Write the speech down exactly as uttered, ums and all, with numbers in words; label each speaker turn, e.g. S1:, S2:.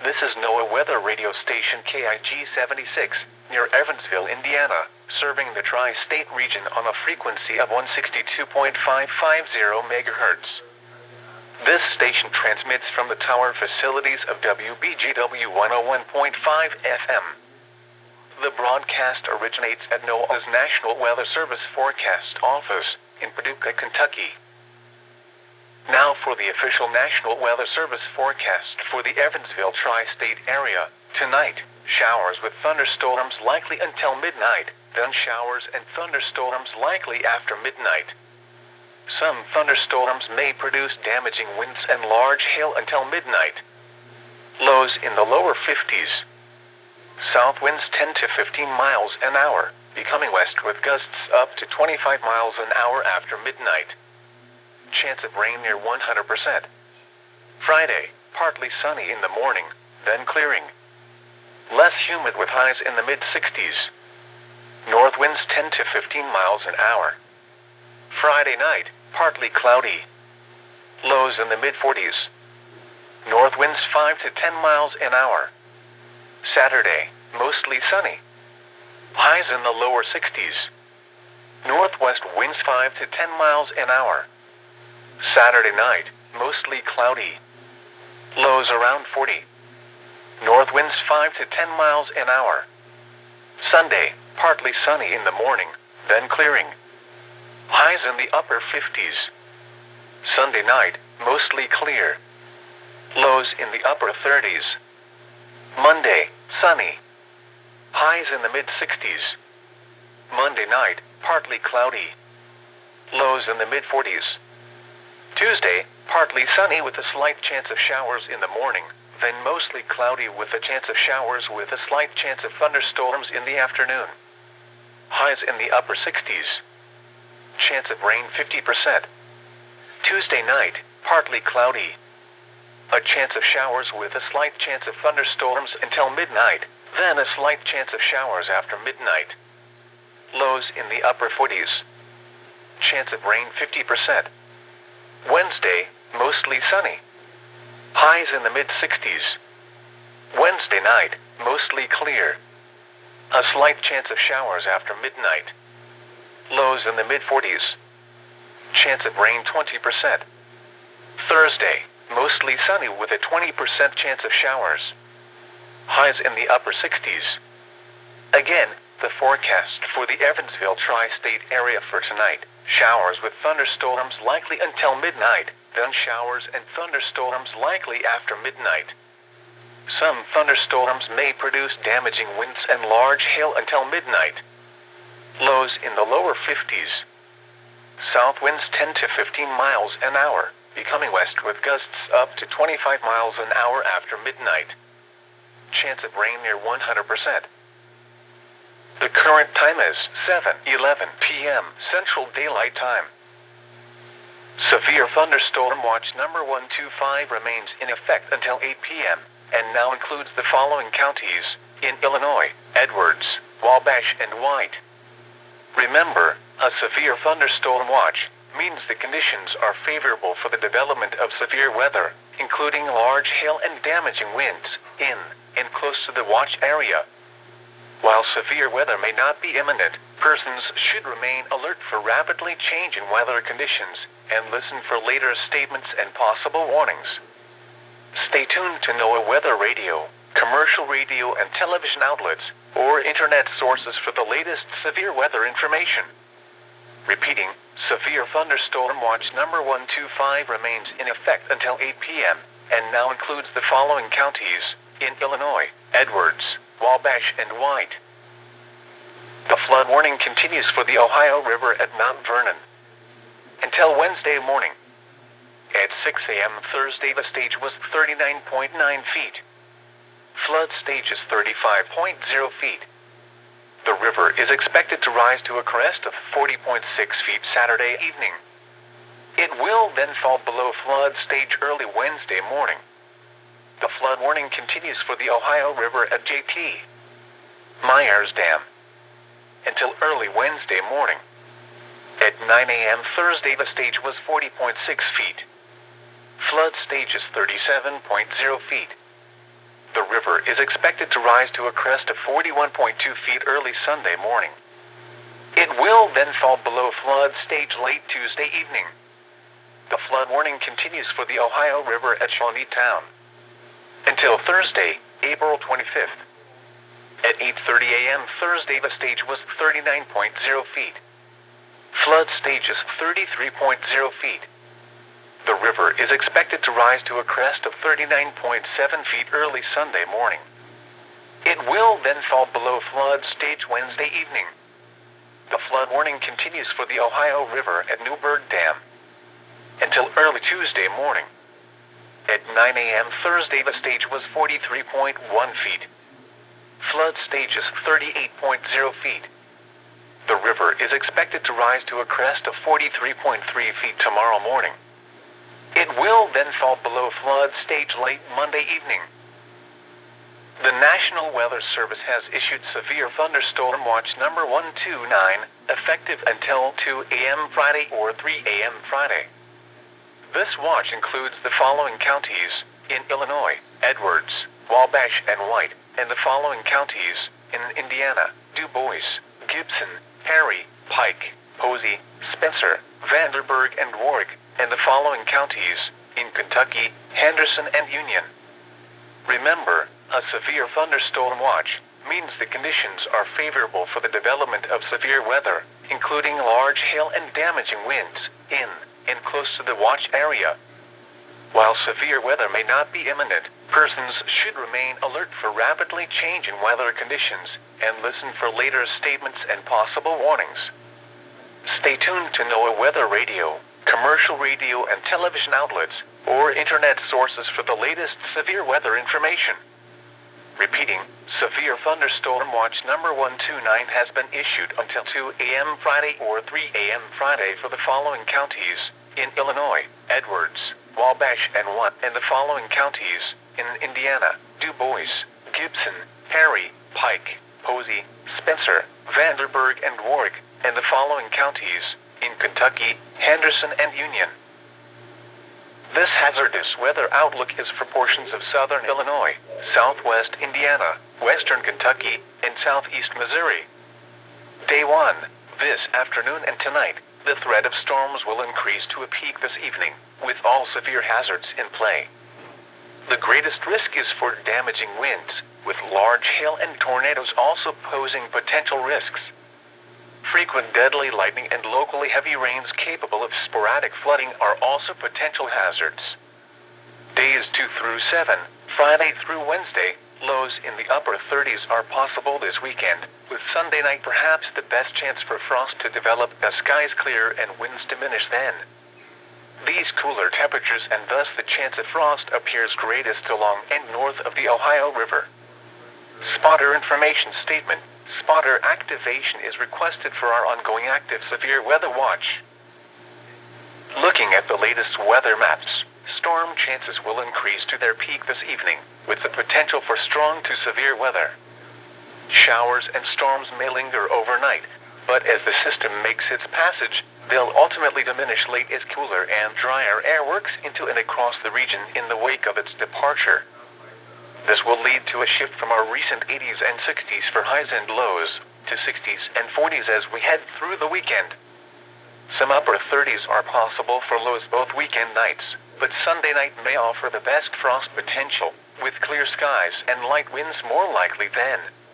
S1: This is NOAA Weather Radio Station K I G seventy-six, near Evansville, Indiana, serving the tri-state region on a frequency of one sixty-two point five five zero megahertz. This station transmits from the tower facilities of W B G W one oh one point five F M. The broadcast originates at NOAA's National Weather Service Forecast Office in Paducah, Kentucky. Now for the official National Weather Service forecast for the Evansville tri-state area. Tonight, showers with thunderstorms likely until midnight, then showers and thunderstorms likely after midnight. Some thunderstorms may produce damaging winds and large hail until midnight. Lows in the lower fifties. South winds ten to fifteen miles an hour, becoming west with gusts up to twenty-five miles an hour after midnight. Chance of rain near one hundred percent. Friday, partly sunny in the morning, then clearing. Less humid with highs in the mid-sixties. North winds ten to fifteen miles an hour. Friday night, partly cloudy. Lows in the mid-forties. North winds five to ten miles an hour. Saturday, mostly sunny. Highs in the lower sixties. Northwest winds five to ten miles an hour. Saturday night, mostly cloudy. Lows around forty. North winds five to ten miles an hour. Sunday, partly sunny in the morning, then clearing. Highs in the upper fifties. Sunday night, mostly clear. Lows in the upper thirties. Monday, sunny. Highs in the mid-sixties. Monday night, partly cloudy. Lows in the mid-forties. Tuesday, partly sunny with a slight chance of showers in the morning, then mostly cloudy with a chance of showers with a slight chance of thunderstorms in the afternoon. Highs in the upper sixties. Chance of rain fifty percent. Tuesday night, partly cloudy. A chance of showers with a slight chance of thunderstorms until midnight, then a slight chance of showers after midnight. Lows in the upper forties. Chance of rain fifty percent. Wednesday, mostly sunny. Highs in the mid-sixties. Wednesday night, mostly clear. A slight chance of showers after midnight. Lows in the mid-forties. Chance of rain twenty percent. Thursday, mostly sunny with a twenty percent chance of showers. Highs in the upper sixties. Again, the forecast for the Evansville tri-state area for tonight. Showers with thunderstorms likely until midnight, then showers and thunderstorms likely after midnight. Some thunderstorms may produce damaging winds and large hail until midnight. Lows in the lower fifties. South winds ten to fifteen miles an hour, becoming west with gusts up to twenty-five miles an hour after midnight. Chance of rain near one hundred percent. The current time is seven eleven p m Central Daylight Time. Severe thunderstorm watch number one two five remains in effect until eight p m and now includes the following counties in Illinois: Edwards, Wabash, and White. Remember, a severe thunderstorm watch means the conditions are favorable for the development of severe weather, including large hail and damaging winds, in and close to the watch area. While severe weather may not be imminent, persons should remain alert for rapidly changing weather conditions and listen for later statements and possible warnings. Stay tuned to NOAA Weather Radio, commercial radio and television outlets, or internet sources for the latest severe weather information. Repeating, severe thunderstorm watch number one two five remains in effect until eight p m and now includes the following counties in Illinois: Edwards, Wabash, and White. The flood warning continues for the Ohio River at Mount Vernon until Wednesday morning. At six a m Thursday, the stage was thirty-nine point nine feet. Flood stage is thirty-five point zero feet. The river is expected to rise to a crest of forty point six feet Saturday evening. It will then fall below flood stage early Wednesday morning. The flood warning continues for the Ohio River at J T Myers Dam until early Wednesday morning. At nine a m Thursday, the stage was forty point six feet. Flood stage is thirty-seven point zero feet. The river is expected to rise to a crest of forty-one point two feet early Sunday morning. It will then fall below flood stage late Tuesday evening. The flood warning continues for the Ohio River at Shawneetown until Thursday, April twenty-fifth. At eight thirty a m Thursday, the stage was thirty-nine point zero feet. Flood stage is thirty-three point zero feet. The river is expected to rise to a crest of thirty-nine point seven feet early Sunday morning. It will then fall below flood stage Wednesday evening. The flood warning continues for the Ohio River at Newburgh Dam until early Tuesday morning. At nine a m Thursday, the stage was forty-three point one feet. Flood stage is thirty-eight point zero feet. The river is expected to rise to a crest of forty-three point three feet tomorrow morning. It will then fall below flood stage late Monday evening. The National Weather Service has issued severe thunderstorm watch number one two nine, effective until two a m Friday or three a m Friday. This watch includes the following counties in Illinois: Edwards, Wabash, and White, and the following counties in Indiana: Du Bois, Gibson, Harry, Pike, Posey, Spencer, Vanderburgh, and Warwick, and the following counties in Kentucky: Henderson and Union. Remember, a severe thunderstorm watch means the conditions are favorable for the development of severe weather, including large hail and damaging winds, in and close to the watch area. While severe weather may not be imminent, persons should remain alert for rapidly changing weather conditions and listen for later statements and possible warnings. Stay tuned to NOAA Weather Radio, commercial radio and television outlets, or internet sources for the latest severe weather information. Repeating, severe thunderstorm watch number one two nine has been issued until two a m Friday or three a m Friday for the following counties in Illinois: Edwards, Wabash, and Watt, and the following counties in Indiana: Du Bois, Gibson, Harry, Pike, Posey, Spencer, Vanderburgh, and Warwick, and the following counties in Kentucky: Henderson and Union. This hazardous weather outlook is for portions of southern Illinois, southwest Indiana, western Kentucky, and southeast Missouri. Day one. This afternoon and tonight, the threat of storms will increase to a peak this evening, with all severe hazards in play. The greatest risk is for damaging winds, with large hail and tornadoes also posing potential risks. Frequent deadly lightning and locally heavy rains capable of sporadic flooding are also potential hazards. Days two through seven, Friday through Wednesday, lows in the upper thirties are possible this weekend, with Sunday night perhaps the best chance for frost to develop as skies clear and winds diminish then. These cooler temperatures and thus the chance of frost appears greatest along and north of the Ohio River. Spotter information statement. Spotter activation is requested for our ongoing active severe weather watch. Looking at the latest weather maps, storm chances will increase to their peak this evening, with the potential for strong to severe weather. Showers and storms may linger overnight, but as the system makes its passage, they'll ultimately diminish late as cooler and drier air works into and across the region in the wake of its departure. This will lead to a shift from our recent eighties and sixties for highs and lows to sixties and forties as we head through the weekend. Some upper thirties are possible for lows both weekend nights, but Sunday night may offer the best frost potential, with clear skies and light winds more likely then.